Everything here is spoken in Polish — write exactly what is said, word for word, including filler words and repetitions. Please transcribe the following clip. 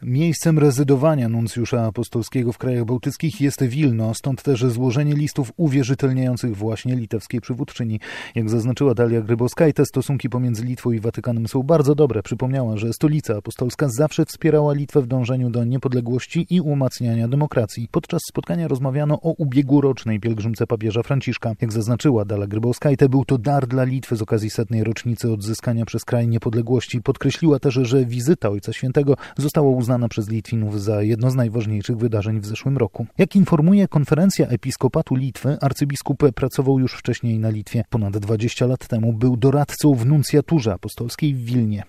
Miejscem rezydowania nuncjusza apostolskiego w krajach bałtyckich jest Wilno, stąd też złożenie listów uwierzytelniających właśnie litewskiej przywódczyni. Jak zaznaczyła Dalia Grybauskaitė, stosunki pomiędzy Litwą i Watykanem są bardzo dobre. Przypomniała, że stolica apostolska zawsze wspierała Litwę w dążeniu do niepodległości i umacniania demokracji. Podczas spotkania rozmawiano o ubiegłorocznej pielgrzymce papieża Franciszka. Jak zaznaczyła Dalia Grybauskaitė, był to dar dla Litwy z okazji setnej rocznicy odzyskania przez kraj niepodległości. Podkreśliła też, że wizyta Ojca Świętego została uznana przez Litwinów za jedno z najważniejszych wydarzeń w zeszłym roku. Jak informuje Konferencja Episkopatu Litwy, arcybiskup pracował już wcześniej na Litwie. Ponad dwadzieścia lat temu był doradcą w nuncjaturze apostolskiej w Wilnie.